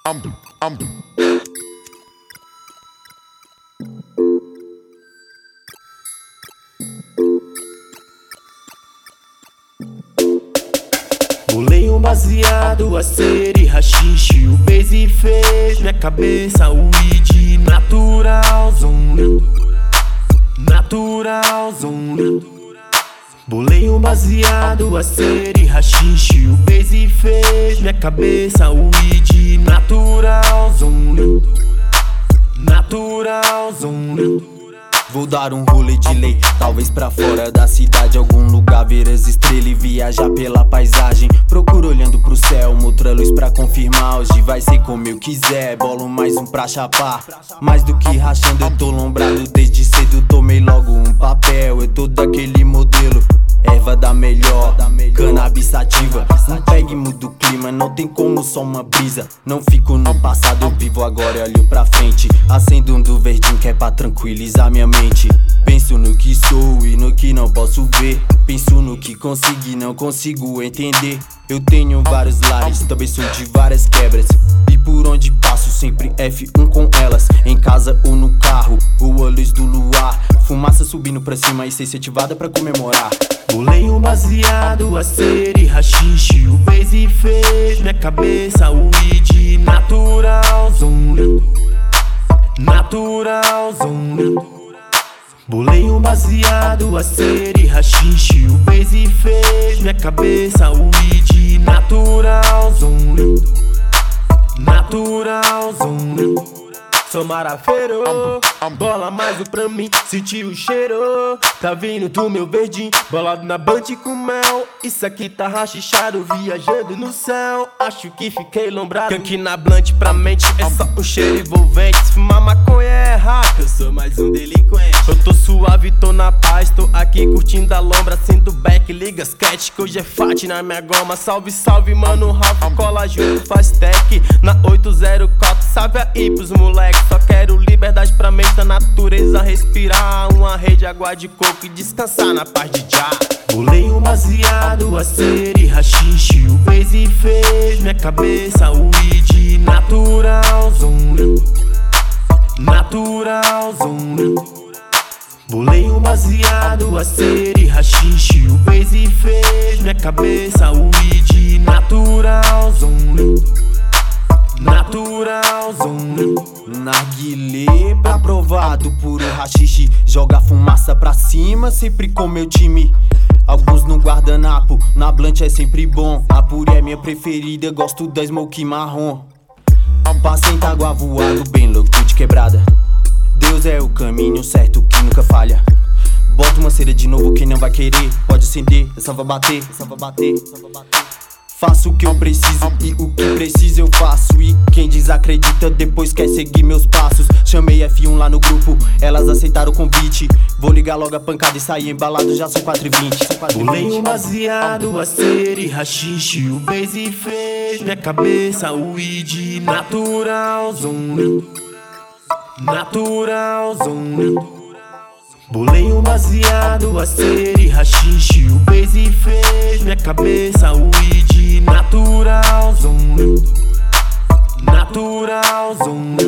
Bolei um baseado, aceri, rachixe, o base fez minha cabeça o weed natural zone. Natural zone. Bolei um baseado, aceri, rachixe, o base fez minha cabeça o weed natural zone. Natural zone. Vou dar um rolê de lei, talvez pra fora da cidade, algum lugar ver as estrelas e viajar pela paisagem. Procuro olhando pro céu, outra luz pra confirmar. Hoje vai ser como eu quiser, bolo mais um pra chapar. Mais do que rachando, eu tô lombrado desde cedo. Tomei logo um papel, eu tô daquele modelo. Erva da melhor, cannabis sativa. Um peg muda o clima, não tem como só uma brisa. Não fico no passado, eu vivo agora e olho pra frente. Acendo um do verdinho que é pra tranquilizar minha mente. Penso no que sou e no que não posso ver. Penso no que consegui, não consigo entender. Eu tenho vários lares, também sou de várias quebras. E por onde passo sempre F1 com elas. Em casa ou no carro, ou a luz do luar. Fumaça subindo pra cima e incentivada pra comemorar. Bolei um baseado, aceri, rachixe, o base fez minha cabeça o weed natural zone. Natural zone. Bolei um baseado, aceri, rachixe, o base fez minha cabeça o weed natural zone. Natural zone. Sou marafeiro, bola mais um pra mim, senti o cheiro. Tá vindo do meu verdinho, bolado na band com mel. Isso aqui tá rachichado, viajando no céu. Acho que fiquei lombrado, aqui na blunt pra mente é só um cheiro envolvente. Se fumar maconha é errado, eu sou mais um delinquente. Eu tô suave, tô na paz, tô aqui curtindo a lombra. Sendo back, liga as cat, que hoje é fat na minha goma. Salve, salve, mano, Ralph, cola junto, faz tech. Na 804, salve aí pros moleques. Só quero liberdade pra mente, da natureza respirar. Uma rede, água de coco e descansar na paz de já. Bolei um baseado, aceri, rachixe, o base fez minha cabeça o weed natural zone. Natural zone. Bolei um baseado, aceri, rachixe, o base fez minha cabeça o weed natural zone. Natural zone. Narguilé pra provar do puro rachixe. Joga fumaça pra cima, sempre com meu time. Alguns no guardanapo, na blunt é sempre bom. A pura é minha preferida, gosto da smoke marrom. Passa em tágua voado, bem louco de quebrada. Deus é o caminho certo que nunca falha. Bota uma cera de novo, quem não vai querer pode acender, essa vai bater, essa vai bater, essa vai bater. Faço o que eu preciso e o que preciso eu faço. E quem desacredita depois quer seguir meus passos. Chamei F1 lá no grupo, elas aceitaram o convite. Vou ligar logo a pancada e sair embalado, já são 4h20. Bolei um baseado, aceri, rachixe, o base fez minha cabeça o weed natural zone. Natural zone. Bolei um baseado, aceri, rachixe, o base fez minha cabeça o weed natural zone. Natural zone.